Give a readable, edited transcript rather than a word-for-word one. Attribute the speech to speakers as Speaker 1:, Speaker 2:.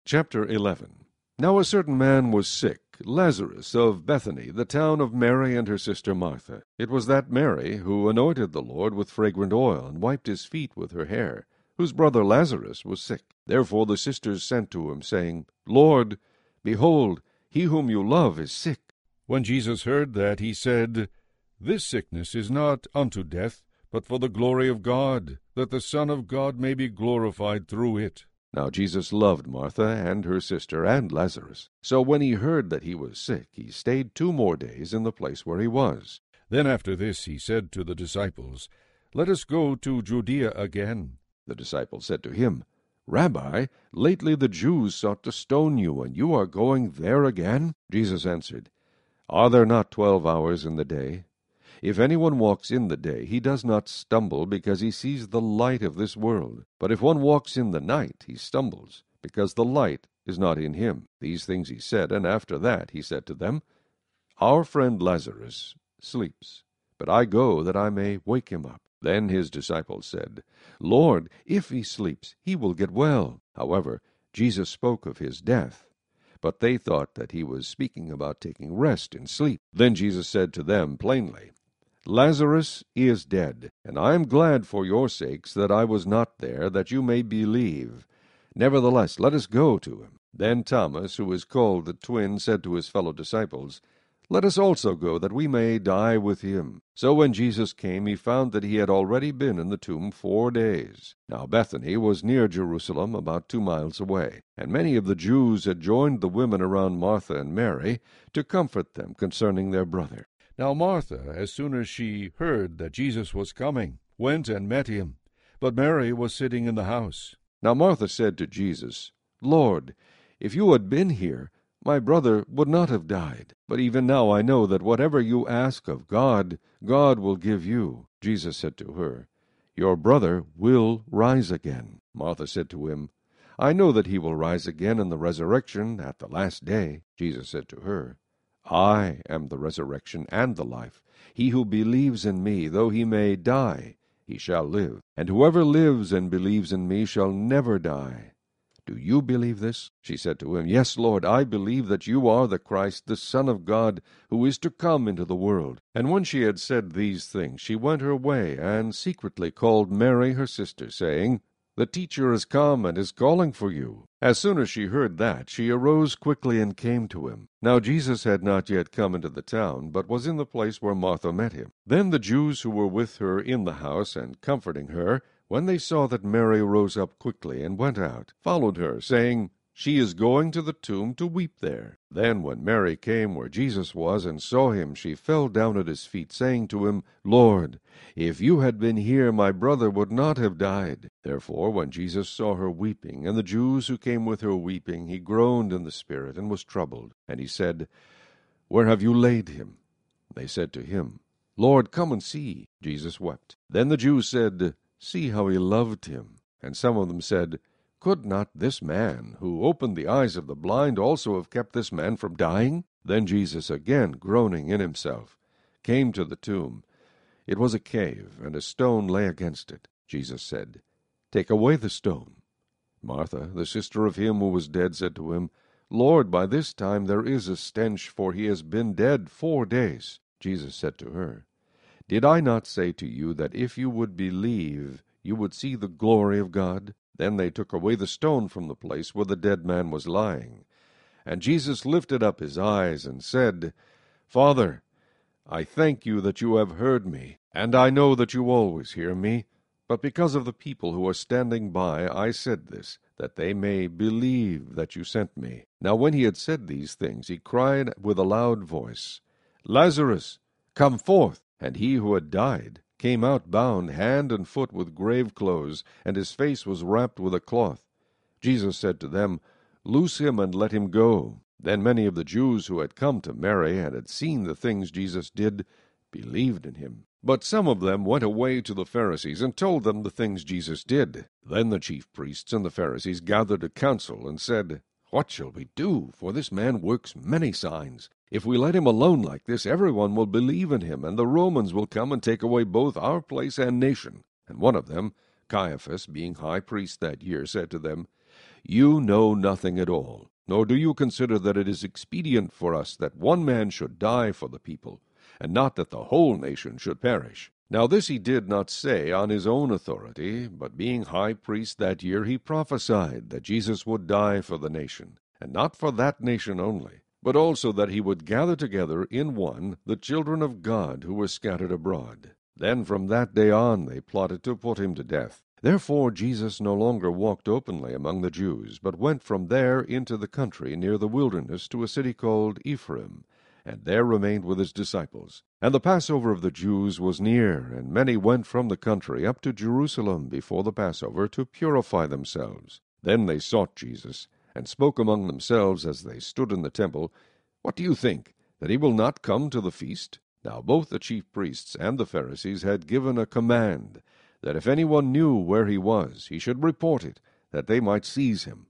Speaker 1: Chapter 11. Now a certain man was sick, Lazarus of Bethany, the town of Mary and her sister Martha. It was that Mary who anointed the Lord with fragrant oil, and wiped his feet with her hair, whose brother Lazarus was sick. Therefore the sisters sent to him, saying, Lord, behold, he whom you love is sick.
Speaker 2: When Jesus heard that, he said, This sickness is not unto death, but for the glory of God, that the Son of God may be glorified through it.
Speaker 1: Now Jesus loved Martha and her sister and Lazarus. So when he heard that he was sick, he stayed 2 more days in the place where he was.
Speaker 2: Then after this he said to the disciples, Let us go to Judea again.
Speaker 1: The disciples said to him, Rabbi, lately the Jews sought to stone you, and you are going there again? Jesus answered, Are there not 12 hours in the day? If anyone walks in the day, he does not stumble, because he sees the light of this world. But if one walks in the night, he stumbles, because the light is not in him. These things he said, and after that he said to them, Our friend Lazarus sleeps, but I go that I may wake him up. Then his disciples said, Lord, if he sleeps, he will get well. However, Jesus spoke of his death, but they thought that he was speaking about taking rest in sleep. Then Jesus said to them plainly, Lazarus is dead, and I am glad for your sakes that I was not there, that you may believe. Nevertheless, let us go to him. Then Thomas, who is called the twin, said to his fellow disciples, Let us also go, that we may die with him. So when Jesus came, he found that he had already been in the tomb 4 days. Now Bethany was near Jerusalem, about 2 miles away, and many of the Jews had joined the women around Martha and Mary to comfort them concerning their brother.
Speaker 2: Now Martha, as soon as she heard that Jesus was coming, went and met him, but Mary was sitting in the house.
Speaker 1: Now Martha said to Jesus, Lord, if you had been here, my brother would not have died. But even now I know that whatever you ask of God, God will give you. Jesus said to her, Your brother will rise again. Martha said to him, I know that he will rise again in the resurrection at the last day. Jesus said to her, I am the resurrection and the life. He who believes in me, though he may die, he shall live. And whoever lives and believes in me shall never die. Do you believe this? She said to him, Yes, Lord, I believe that you are the Christ, the Son of God, who is to come into the world. And when she had said these things, she went her way, and secretly called Mary her sister, saying, The teacher is come, and is calling for you. As soon as she heard that, she arose quickly and came to him. Now Jesus had not yet come into the town, but was in the place where Martha met him. Then the Jews who were with her in the house, and comforting her, when they saw that Mary rose up quickly and went out, followed her, saying, She is going to the tomb to weep there. Then when Mary came where Jesus was, and saw him, she fell down at his feet, saying to him, Lord, if you had been here, my brother would not have died. Therefore, when Jesus saw her weeping, and the Jews who came with her weeping, he groaned in the spirit, and was troubled. And he said, Where have you laid him? They said to him, Lord, come and see. Jesus wept. Then the Jews said, See how he loved him. And some of them said, Could not this man, who opened the eyes of the blind, also have kept this man from dying? Then Jesus, again groaning in himself, came to the tomb. It was a cave, and a stone lay against it. Jesus said, Take away the stone. Martha, the sister of him who was dead, said to him, Lord, by this time there is a stench, for he has been dead 4 days. Jesus said to her, Did I not say to you that if you would believe, you would see the glory of God? Then they took away the stone from the place where the dead man was lying. And Jesus lifted up his eyes and said, Father, I thank you that you have heard me, and I know that you always hear me. But because of the people who are standing by, I said this, that they may believe that you sent me. Now when he had said these things, he cried with a loud voice, Lazarus, come forth! And he who had died came out bound hand and foot with grave clothes, and his face was wrapped with a cloth. Jesus said to them, Loose him and let him go. Then many of the Jews who had come to Mary and had seen the things Jesus did believed in him. But some of them went away to the Pharisees and told them the things Jesus did. Then the chief priests and the Pharisees gathered a council and said, What shall we do? For this man works many signs. If we let him alone like this, everyone will believe in him, and the Romans will come and take away both our place and nation. And one of them, Caiaphas, being high priest that year, said to them, You know nothing at all, nor do you consider that it is expedient for us that one man should die for the people, and not that the whole nation should perish. Now this he did not say on his own authority, but being high priest that year, he prophesied that Jesus would die for the nation, and not for that nation only, but also that he would gather together in one the children of God who were scattered abroad. Then from that day on they plotted to put him to death. Therefore Jesus no longer walked openly among the Jews, but went from there into the country near the wilderness to a city called Ephraim, and there remained with his disciples. And the Passover of the Jews was near, and many went from the country up to Jerusalem before the Passover to purify themselves. Then they sought Jesus, and spoke among themselves as they stood in the temple, What do you think, that he will not come to the feast? Now both the chief priests and the Pharisees had given a command, that if anyone knew where he was, he should report it, that they might seize him.